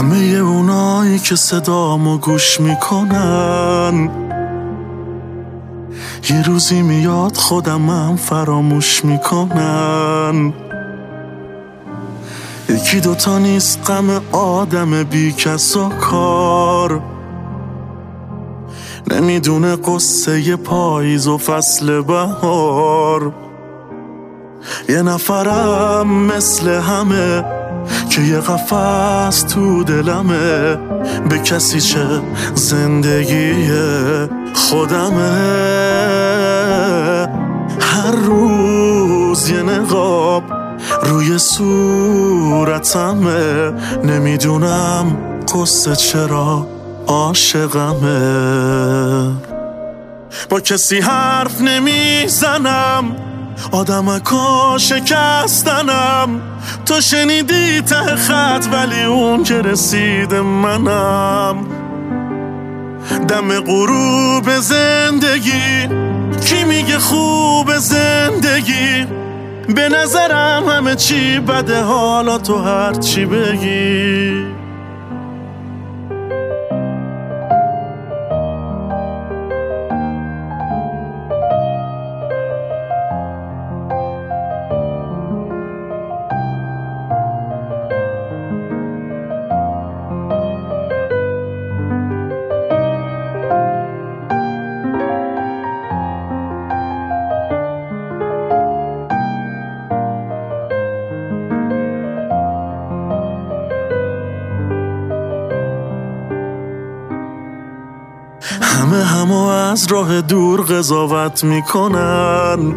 همه اونایی که صدامو گوش میکنن یه روزی میاد خودمم فراموش میکنن. یکی دوتا نیست غم آدم بی کس و کار، نمیدونه قصه پاییز و فصل بهار. یه نفرم مثل همه که یه قفس تو دلمه، به کسی چه زندگی خودمه. هر روز یه نقاب روی صورتمه، نمیدونم قصه چرا عاشقمه. با کسی حرف نمیزنم، آدمکا شکستنم. تو شنیدی ته خط ولی اون که رسید منم. دم غروب زندگی کی میگه خوب زندگی؟ به نظرم همه چی بده، حالا تو هر چی بگی. همه از راه دور قضاوت میکنن،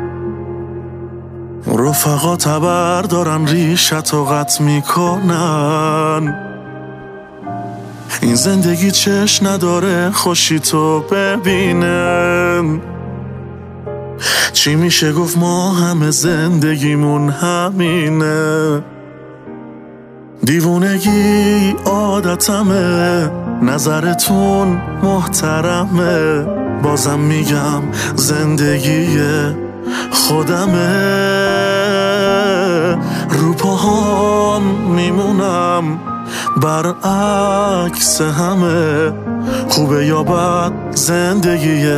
رفقا تبر دارن ریشت و قط میکنن. این زندگی چش نداره خوشی تو ببینن. چی میشه گفت ما همه زندگیمون همینه. دیوونگی عادتمه، نظرتون محترمه. بازم میگم زندگی خودمه. رو پاهام میمونم برعکس همه، خوبه یا بد زندگی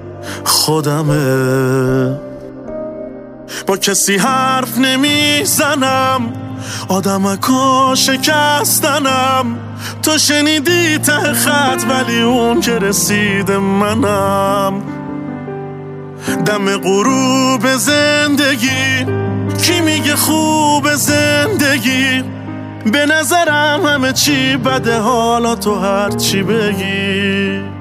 خودمه. با کسی حرف نمیزنم، آدمکا شکستنم. تو شنیدی ته خط ولی اون که رسید منم. دم غروب زندگی کی میگه خوب زندگی؟ به نظرم همه چی بده، حالا تو هر چی بگی.